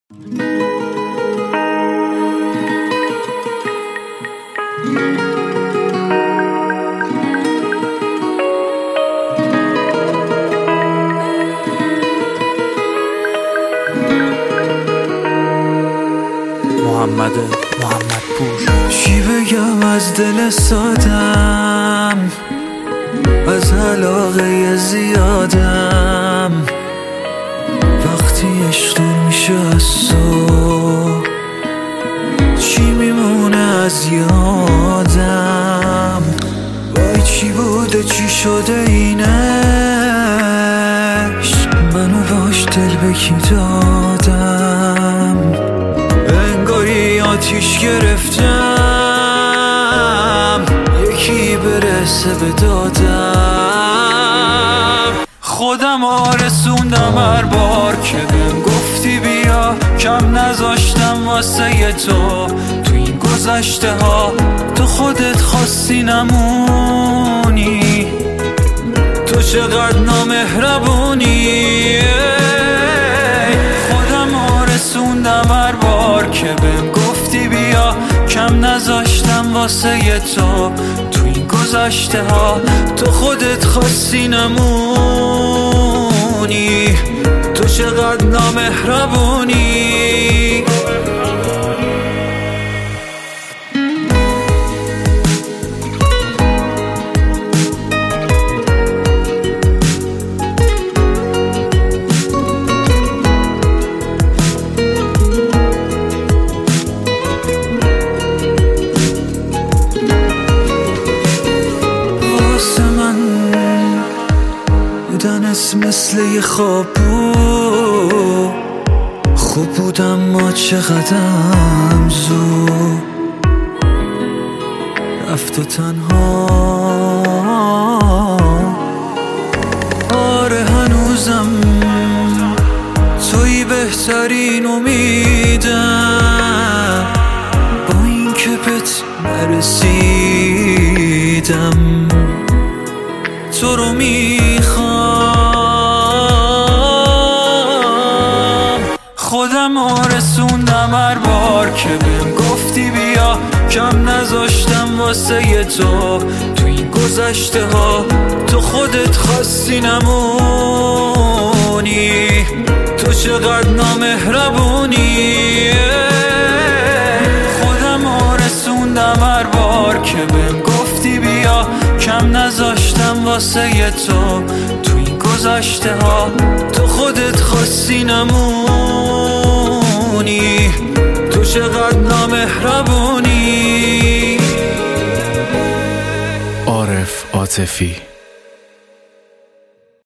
محمدپور. چی بگم از دل سادم، از علاقه زیادم، وقتی عشق دور میشه از تو چی میمونه از یادم؟ وای چی بوده چی شده این عشق، منو باش دل به کی دادم؟ انگاری آتیش گرفتم یکی برسه به دادم. خودم رسوندم هر بار که بهم گفتی بیا، کم نذاشتم واسه تو تو این گذشته ها. تو خودت خواستی نمونی، تو چقدر نامهربونی. خودم رسوندم هر بار که بهم گفتی بیا، کم نذاشتم واسه تو تو این گذشته ها. تو خودت خواستی نمونی، تو چقدر نامهربونی. بودنت مثل یه خواب بود، خوب بودم ما چقدرم زود رفت و تنها. آره هنوزم توی بهترین امیدم، با این که بهت نرسیدم تو رو میخوام. خودم رسوندم هر بار که بهم گفتی بیا، کم نذاشتم واسه تو تو این گذشته ها. تو خودت خواستی نمونی، تو چقدر نامهربونی. خودم رسوندم هر بار که بهم گفتی بیا، کم نذاشتم واسه تو تو این گذشته ها. تو خودت خواستی نمونی، تو چقدر نامهربونی. عارف عاطفی.